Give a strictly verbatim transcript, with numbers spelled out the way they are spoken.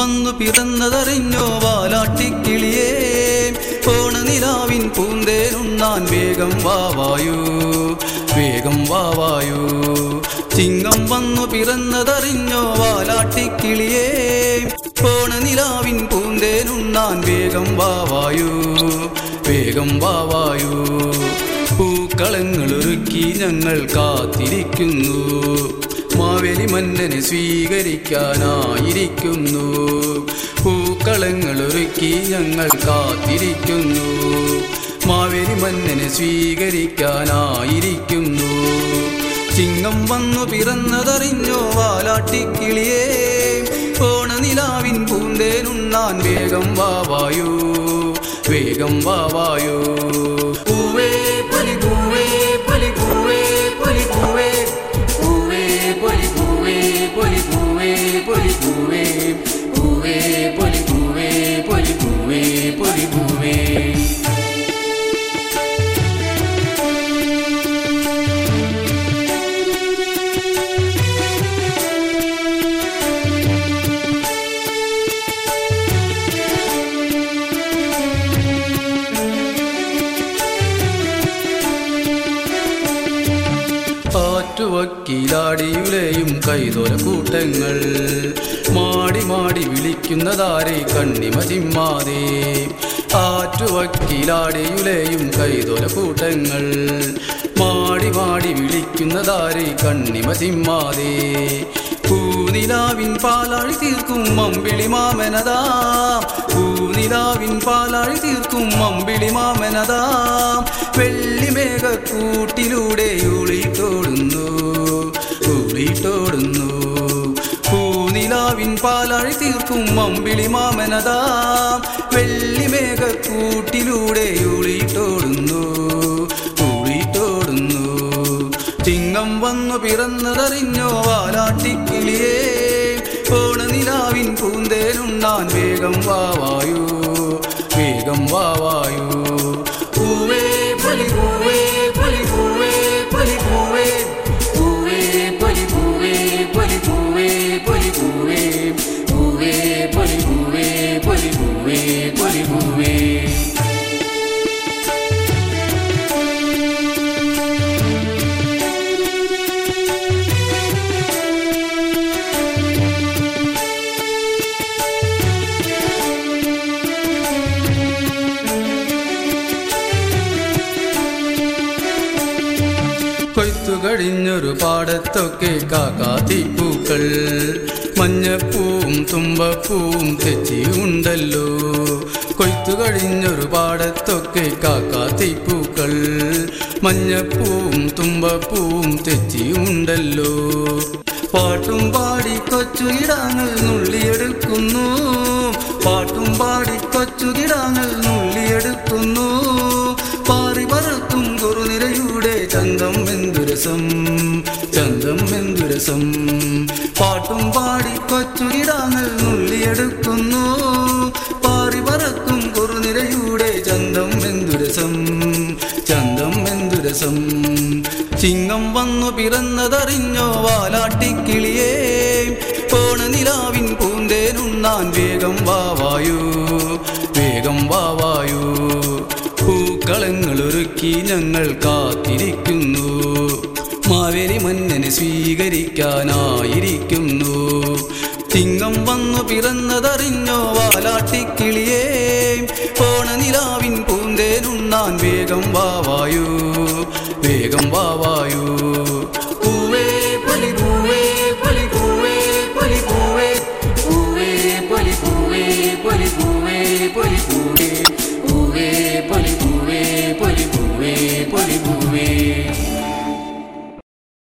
വന്നു പിറന്നതറിഞ്ഞോ വാലാട്ടിക്കിളിയേ ഓണനിലാവിൻ പൂന്തേനുണ്ണാൻ വേഗം വാവായൂ വേഗം വാവായൂ ചിങ്ങം വന്നു പിറന്നതറിഞ്ഞോ വാലാട്ടിക്കിളിയേ ഓണനിലാവിൻ പൂന്തേനുണ്ണാൻ വേഗം വാവായൂ വേഗം വാവായൂ പൂക്കളങ്ങളൊരുക്കി ഞങ്ങൾ കാത്തിരിക്കുന്നു മാവേലി മന്നനെ സ്വീകരിക്കാനായിരിക്കുന്നു പൂക്കളങ്ങളൊരുക്കി ഞങ്ങൾ കാത്തിരിക്കുന്നു മാവേലി മന്നനെ സ്വീകരിക്കാനായിരിക്കുന്നു ചിങ്ങം വന്നു പിറന്നതറിഞ്ഞോ വാലാട്ടിക്കിളിയേ ഓണനിലാവിൻ പൂന്തേനുണ്ണാൻ വേഗം വാവായൂ വേഗം വാവായൂ പൂവേ പൊലി പൂവേ പൊലി പൂവേ പൊലി പൂവേ പൂവേ പൊലി പൂവേ പൊലി പൂവേ പൊലി പൂവേ പൂവേ പൊലി പൂവേ പൊലി പൂവേ പൊലി പൂവേ ആറ്റുവക്കിലാടിയുലെയും കൈതോല കൂട്ടങ്ങൾ മാടി മാടി വിളിക്കുന്നതാരെ കണ്ണിമ ചിമ്മാതെ ആറ്റുവക്കിലാടിയുലെയും കൈതോല കൂട്ടങ്ങൾ മാടി മാടി വിളിക്കുന്നതാരെ കണ്ണിമ ചിമ്മാതെ പൂനിലാവിൻ പാലാഴി തീർക്കും അമ്പിളി മാമനതാ പൂനിലാവിൻ പാലാഴി തീർക്കും അമ്പിളി മാമനതാ വെള്ളിമേഘക്കൂട്ടിലൂടെ ഊളിട്ടോടുന്നു ഊളിട്ടോടുന്നു പൂനിലാവിൻ പാലാഴി തീർക്കും അമ്പിളി മാമനതാ വെള്ളിമേഘക്കൂട്ടിലൂടെ ഊളിട്ടോടുന്നു ഊളിട്ടോടുന്നു ചിങ്ങം വന്നു പിറന്നതറിഞ്ഞോ വാലാട്ടിക്കിളിയേ ഓണനിലാവിൻ പൂന്തേനുണ്ണാൻ വേഗം വാവായൂ വേഗം വാവായൂ പൂവേ പൊലി പൂവേ പൊലി പൂവേ പൊലി പൂവേ പൂവേ പൊലി പൂവേ പൊലി പൂവേ പൊലി പൂവേ പൂവേ പൊലി പൂവേ പൊലി പൂവേ പൊലി പൂവേ കൊയ്ത്തുകഴിഞ്ഞൊരു പാടത്തൊക്കെ കാക്കാത്തിപ്പൂക്കൾ മഞ്ഞപ്പൂവും തുമ്പപ്പൂവും തെച്ചിയുണ്ടല്ലോ കൊയ്ത്തുകഴിഞ്ഞൊരു പാടത്തൊക്കെ കാക്കാത്തിപ്പൂക്കൾ മഞ്ഞപ്പൂവും തുമ്പപ്പൂവും തെച്ചിയുണ്ടല്ലോ പാട്ടും പാടി കൊച്ചുകിടാങ്ങൾ നുള്ളിയെടുക്കുന്നു പാട്ടും പാടി കൊച്ചുകിടാങ്ങൾ നുള്ളിയെടുക്കുന്നു പാറി പറക്കും കുറുനിരയുടെ ചന്തം എന്തുരസം ചന്തം എന്തുരസം പാട്ടും പാടി കൊച്ചുകിടാങ്ങൾ നുള്ളിയെടുക്കുന്നു പാറി പറക്കും കുറുനിരയുടെ ചന്തം എന്തുരസം ചന്തം എന്തുരസം ചിങ്ങം വന്നു പിറന്നതറിഞ്ഞോ വാലാട്ടിക്കിളിയേ ഓണനിലാവിൻ പൂന്തേനുണ്ണാൻ വേഗം വാവായൂ വേഗം വാവായൂ പൂക്കളങ്ങളൊരുക്കി ഞങ്ങൾ കാത്തിരിക്കുന്നു മാവേലി മന്നനെ സ്വീകരിക്കാനായിരിക്കുന്നു ചിങ്ങം വന്നു പിറന്നതറിഞ്ഞോ വാലാട്ടിക്കിളിയേ ഓണനിലാവിൻ പൂന്തേനുണ്ണാൻ വേഗം വാവായൂ വേഗം വാവായൂ